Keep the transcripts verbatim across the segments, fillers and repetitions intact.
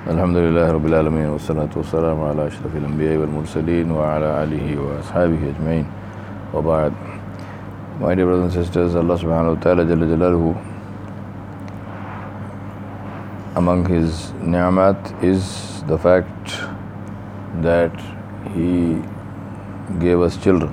Alhamdulillah Rabbil Alameen, wa salatu wa salamu ala ashrafil anbiya wal mursaleen wa ala alihi wa ashabihi ajma'in. Wa ba'd. My dear brothers and sisters, Allah subhanahu wa ta'ala Jalla Jalaluhu, among His ni'mat is the fact that He gave us children.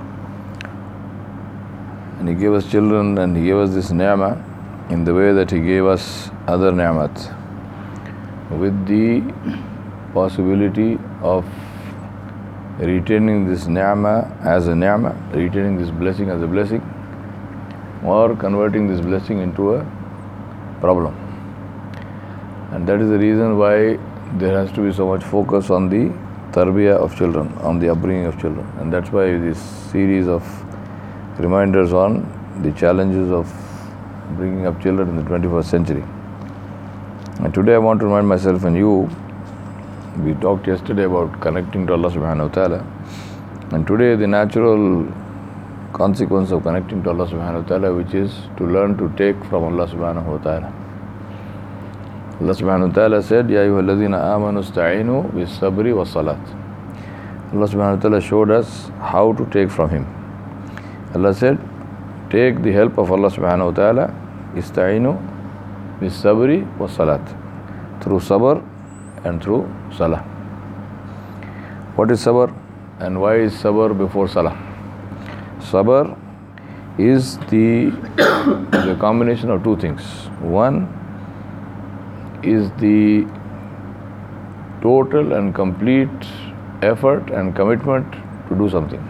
And He gave us children and He gave us this ni'mah in the way that He gave us other ni'mat, with the possibility of retaining this ni'mah as a ni'mah, retaining this blessing as a blessing, or converting this blessing into a problem. And that is the reason why there has to be so much focus on the tarbiyah of children, on the upbringing of children. And that's why this series of reminders on the challenges of bringing up children in the twenty-first century. And today I want to remind myself and you, we talked yesterday about connecting to Allah subhanahu wa ta'ala, and today the natural consequence of connecting to Allah subhanahu wa ta'ala, which is to learn to take from Allah subhanahu wa ta'ala. Allah subhanahu wa ta'ala said, Ya ayyuha alladhina amanu ista'inu bis sabri was salat. Allah subhanahu wa ta'ala showed us how to take from Him. Allah said, take the help of Allah subhanahu wa ta'ala, ista'inu bis sabri was salat, through sabr and through salah. What is sabr and why is sabr before salah? Sabr is the, the combination of two things. One is the total and complete effort and commitment to do something.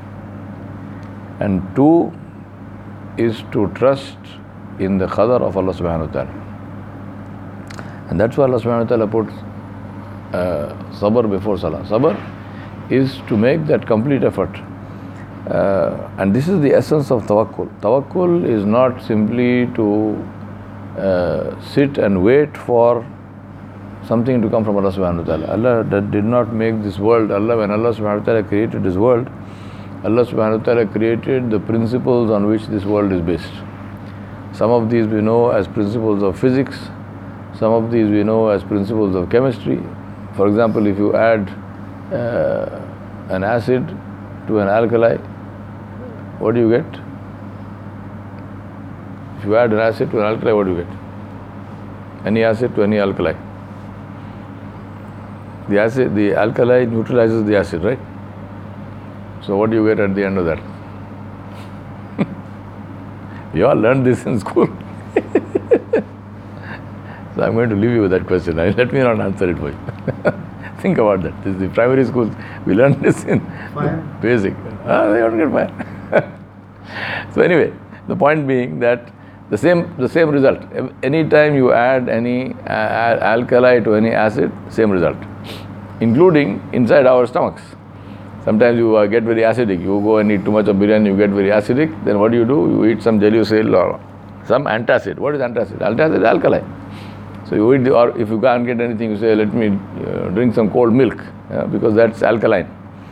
And two is to trust in the qadar of Allah subhanahu wa ta'ala. And that's why Allah subhanahu wa ta'ala put uh, sabr before salah. Sabr is to make that complete effort. Uh, and this is the essence of tawakkul. Tawakkul is not simply to uh, sit and wait for something to come from Allah subhanahu wa ta'ala. Allah that did not make this world. Allah, when Allah subhanahu wa ta'ala created this world, Allah subhanahu wa ta'ala created the principles on which this world is based. Some of these we know as principles of physics. Some of these we know as principles of chemistry. For example, if you add uh, an acid to an alkali, what do you get? If you add an acid to an alkali, what do you get? Any acid to any alkali. The acid, the alkali neutralizes the acid, right? So what do you get at the end of that? You all learned this in school. So I'm going to leave you with that question. Let me not answer it for you. Think about that. This is the primary school. We learned this in fire. Basic. Ah, they don't get fire. So anyway, the point being that the same the same result. Any time you add any uh, alkali to any acid, same result, including inside our stomachs. Sometimes you uh, get very acidic. You go and eat too much of biryani, you get very acidic. Then what do you do? You eat some gelusil or some antacid. What is antacid? Antacid is alkali. So you eat the, or if you can't get anything, you say, let me uh, drink some cold milk, uh, because that's alkaline.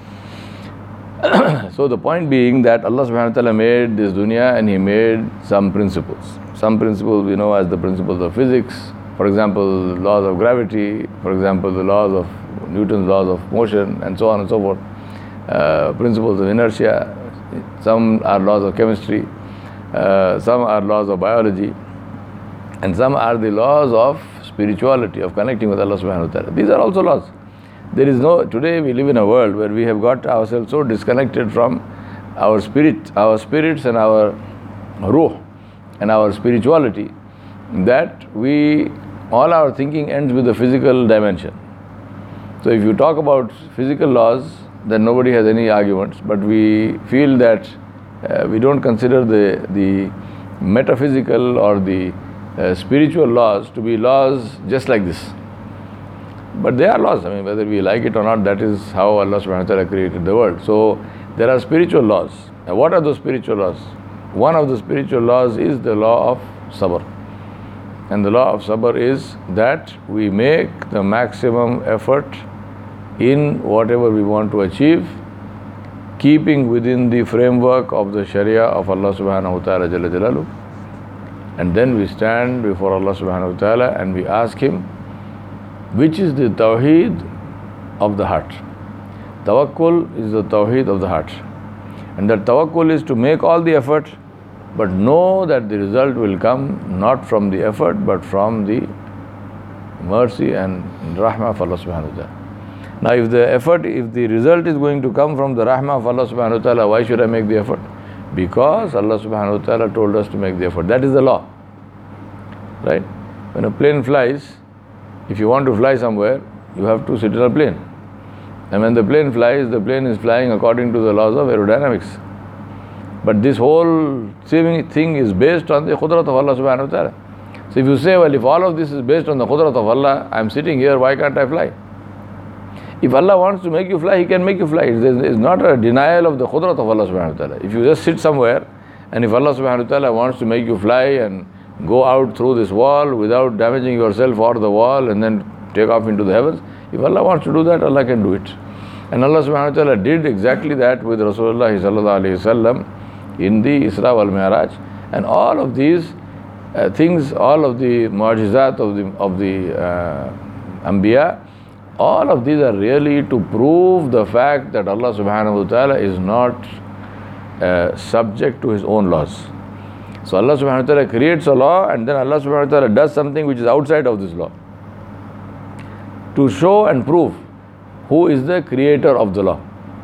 So the point being that Allah subhanahu wa ta'ala made this dunya and He made some principles. Some principles we know as the principles of physics. For example, laws of gravity. For example, the laws of Newton's laws of motion, and so on and so forth. Uh, principles of inertia. Some are laws of chemistry. Uh, some are laws of biology. And some are the laws of spirituality, of connecting with Allah subhanahu wa ta'ala. These are also laws. There is no, today we live in a world where we have got ourselves so disconnected from our spirit, our spirits and our ruh and our spirituality, that we, all our thinking ends with the physical dimension. So if you talk about physical laws, then nobody has any arguments, but we feel that uh, we don't consider the, the metaphysical or the Uh, spiritual laws to be laws just like this. But they are laws. I mean, whether we like it or not, that is how Allah subhanahu wa ta'ala created the world. So there are spiritual laws. Now, what are those spiritual laws? One of the spiritual laws is the law of sabr. And the law of sabr is that we make the maximum effort in whatever we want to achieve, keeping within the framework of the Sharia of Allah subhanahu wa ta'ala Jalla Jalaluhu. And then we stand before Allah subhanahu wa ta'ala and we ask Him which is the tawheed of the heart. Tawakkul is the tawheed of the heart. And that tawakkul is to make all the effort, but know that the result will come not from the effort, but from the mercy and rahmah of Allah subhanahu wa ta'ala. Now if the effort, if the result is going to come from the rahmah of Allah subhanahu wa ta'ala, why should I make the effort? Because Allah subhanahu wa ta'ala told us to make the effort. That is the law. Right? When a plane flies, if you want to fly somewhere, you have to sit in a plane. And when the plane flies, the plane is flying according to the laws of aerodynamics. But this whole thing is based on the qudrat of Allah subhanahu wa ta'ala. So if you say, well, if all of this is based on the qudrat of Allah, I am sitting here, why can't I fly? If Allah wants to make you fly, He can make you fly. It's not a denial of the qudrat of Allah subhanahu wa ta'ala. If you just sit somewhere, and if Allah subhanahu wa ta'ala wants to make you fly and go out through this wall without damaging yourself or the wall and then take off into the heavens, if Allah wants to do that, Allah can do it. And Allah subhanahu wa ta'ala did exactly that with Rasulullah sallallahu alayhi wa sallam in the Isra wal Mi'raj. And all of these uh, things, all of the mu'jizat of the, of the uh, Anbiya, all of these are really to prove the fact that Allah subhanahu wa ta'ala is not uh, subject to His own laws. So Allah subhanahu wa ta'ala creates a law, and then Allah subhanahu wa ta'ala does something which is outside of this law, to show and prove who is the creator of the law.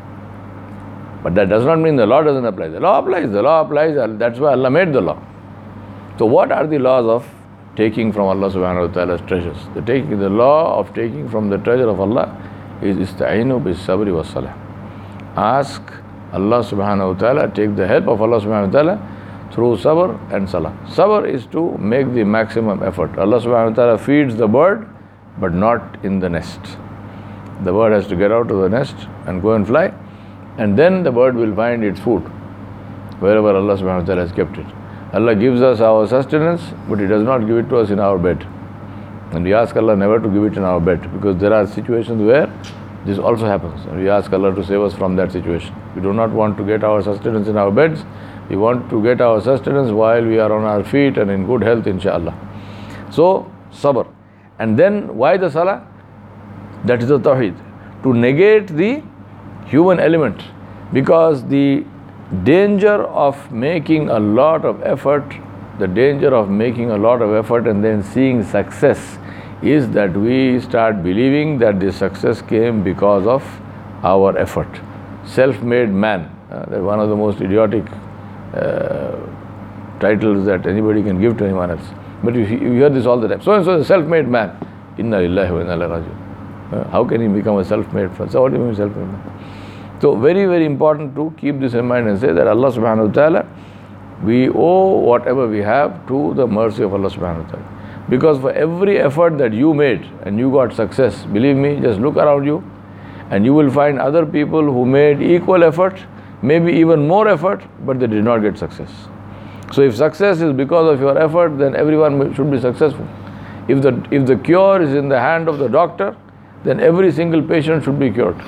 But that does not mean the law doesn't apply. The law applies, the law applies, that's why Allah made the law. So what are the laws of taking from Allah subhanahu wa ta'ala's treasures? The, taking, the law of taking from the treasure of Allah is ista'inu bis sabri was salah. Ask Allah subhanahu wa ta'ala, take the help of Allah subhanahu wa ta'ala through sabr and salah. Sabr is to make the maximum effort. Allah subhanahu wa ta'ala feeds the bird, but not in the nest. The bird has to get out of the nest and go and fly, and then the bird will find its food wherever Allah subhanahu wa ta'ala has kept it. Allah gives us our sustenance, but He does not give it to us in our bed. And we ask Allah never to give it in our bed, because there are situations where this also happens. And we ask Allah to save us from that situation. We do not want to get our sustenance in our beds. We want to get our sustenance while we are on our feet and in good health, inshallah. So, sabr. And then, why the salah? That is the tawheed. To negate the human element. Because the danger of making a lot of effort, the danger of making a lot of effort and then seeing success is that we start believing that the success came because of our effort. Self-made man. Uh, that's one of the most idiotic uh, titles that anybody can give to anyone else. But you, you hear this all the time. So and so is a self-made man. Inna lillahi wa inna ilaihi raji'un. Uh, how can he become a self-made man? So what do you mean self-made man? So very, very important to keep this in mind and say that Allah subhanahu wa ta'ala, we owe whatever we have to the mercy of Allah subhanahu wa ta'ala. Because for every effort that you made and you got success, believe me, just look around you and you will find other people who made equal effort, maybe even more effort, but they did not get success. So if success is because of your effort, then everyone should be successful. If the, if the cure is in the hand of the doctor, then every single patient should be cured.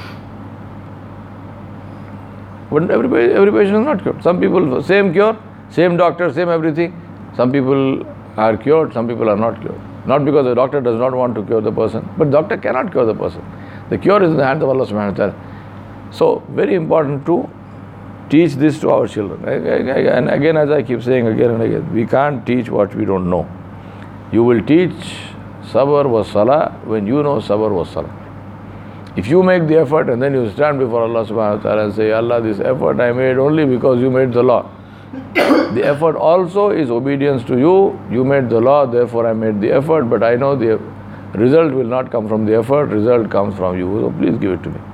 But every, every patient is not cured. Some people, same cure, same doctor, same everything. Some people are cured, some people are not cured. Not because the doctor does not want to cure the person, but doctor cannot cure the person. The cure is in the hands of Allah subhanahu wa ta'ala. So, very important to teach this to our children. And again, as I keep saying again and again, we can't teach what we don't know. You will teach sabr was salah when you know sabr was salah. If you make the effort and then you stand before Allah subhanahu wa ta'ala and say, Allah, this effort I made only because you made the law. The effort also is obedience to you. You made the law, therefore I made the effort, but I know the result will not come from the effort, result comes from you. So please give it to me.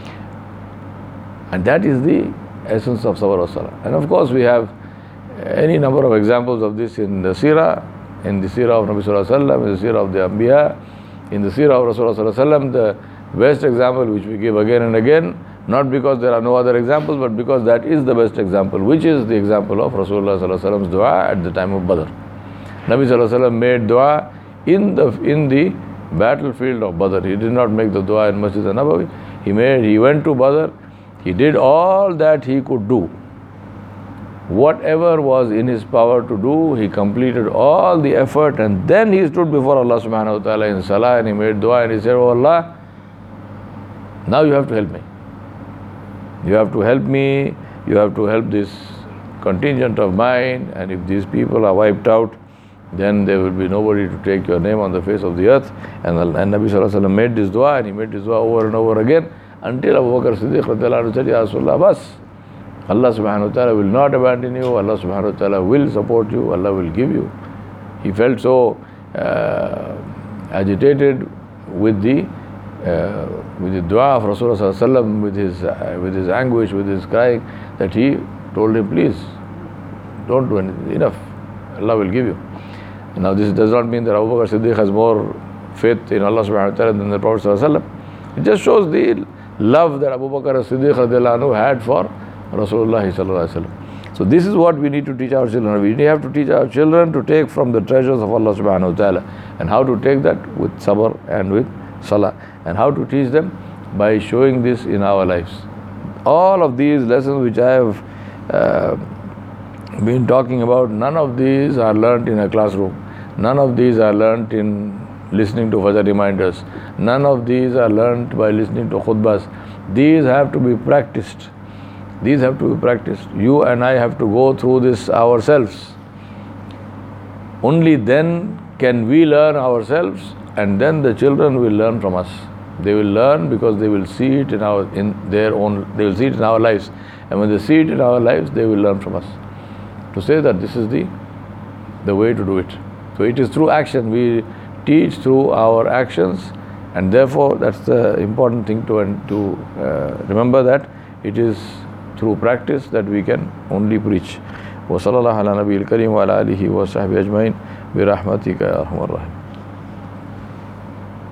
And that is the essence of sabr wa salah. And of course we have any number of examples of this in the seerah, in the seerah of Nabi sallallahu alaihi wasallam, in the seerah of the Anbiya, in the seerah of Rasulullah sallallahu alaihi wasallam. The best example which we give again and again, not because there are no other examples, but because that is the best example, which is the example of Rasulullah sallallahu alaihi wasallam's dua at the time of Badr. Nabi sallallahu alaihi wasallam made dua in the in the battlefield of Badr. He did not make the dua in Masjid al-Nabawi. He made, he went to Badr. He did all that he could do whatever was in his power to do, he completed all the effort, and then he stood before Allah subhanahu wa ta'ala in salah and he made dua and he said, "Oh Allah, now you have to help me. You have to help me, you have to help this contingent of mine, and if these people are wiped out, then there will be nobody to take your name on the face of the earth." And, and Nabi sallallahu alaihi wasallam made this dua, and he made this dua over and over again until Abu Bakr Siddiq radhiyallahu anhu said, "Ya Rasulullah, bas, Allah subhanahu wa ta'ala will not abandon you, Allah subhanahu wa ta'ala will support you, Allah will give you." He felt so uh, agitated with the uh, with the dua of Rasulullah sallallahu alaihi wasallam, with his uh, with his anguish, with his crying, that he told him, "Please, don't do anything, enough, Allah will give you." Now this does not mean that Abu Bakr Siddiq has more faith in Allah subhanahu wa ta'ala than the Prophet sallallahu alaihi wasallam. It just shows the love that Abu Bakr Siddiq radhiyallahu anhu had for Rasulullah sallallahu alaihi wasallam. So this is what we need to teach our children. We have to teach our children to take from the treasures of Allah subhanahu wa ta'ala. And how to take that? With sabr and with salah. And how to teach them? By showing this in our lives. All of these lessons which I have uh, been talking about, none of these are learnt in a classroom. None of these are learnt in listening to Fajr reminders. None of these are learnt by listening to khutbahs. These have to be practiced. These have to be practiced. You and I have to go through this ourselves. Only then can we learn ourselves, and then the children will learn from us. They will learn because they will see it in our in their own they will see it in our lives. And when they see it in our lives, they will learn from us. To say that this is the the way to do it. So it is through action. We teach through our actions, and therefore that's the important thing to to uh, remember, that it is through practice that we can only preach. Wa sallallahu ala nabiyil kareem wa ala alihi wa sahbihi ajmain bi rahmatika ya arhamar rahim.